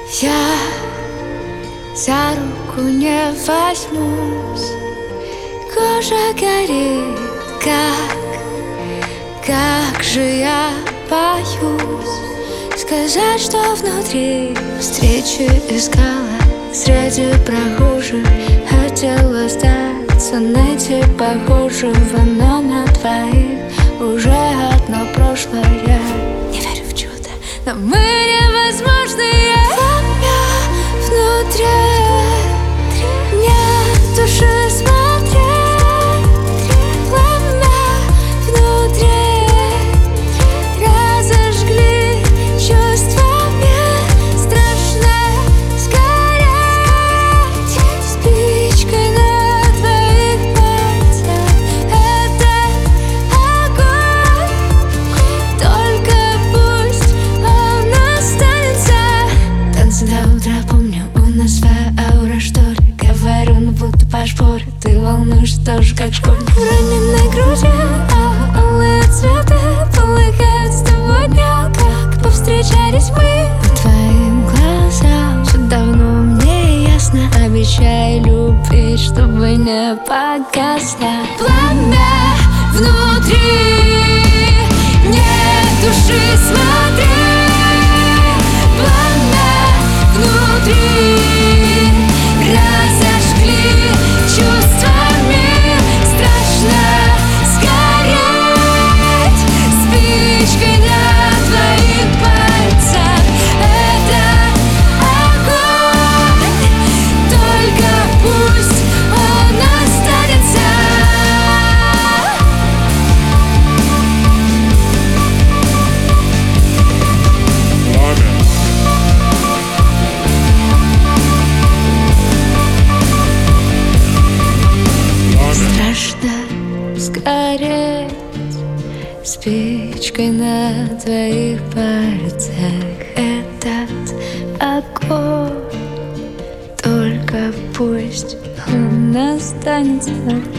Я за руку не возьмусь, кожа горит, как же я боюсь сказать, что внутри. Встречи искала среди прохожих, хотела остаться, найти похожего, но на двоих уже одно прошлое. Не верю в чудо, но мы невозможные. Внутри нет души, смотри, пламя внутри разожгли чувствами. Страшно сгореть спичкой на твоих пальцах. Это огонь, только пусть он останется. Танцы до утра, помню, у нас своя аура, что ли. Говорю, ну будто по шпоре, ты волнуешься тоже, как школьник. В раненой груди алые цветы полыхают с того дня, как повстречались мы. По твоим глазам все давно мне ясно. Обещай любить, чтобы не погасло. Пламя внутри, нет души, смотри. Разожгли чувствами. Страшно сгореть спичкой на твоих пальцах. Это огонь, только пусть он останется. Сгореть спичкой на твоих пальцах. Этот огонь, только пусть он останется.